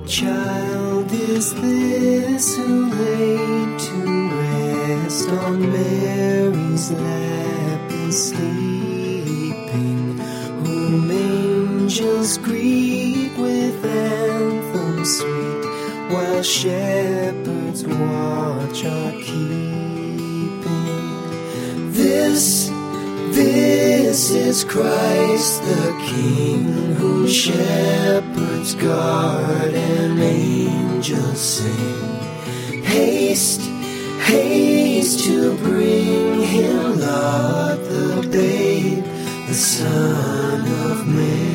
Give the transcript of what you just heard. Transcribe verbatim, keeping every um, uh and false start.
child is this who laid to rest on Mary's lap is sleeping, whom angels greet with anthems sweet, while shepherds watch are keeping? This This is Christ the King, whom shepherds guard and angels sing. Haste, haste to bring him, Lord, the babe, the Son of Man.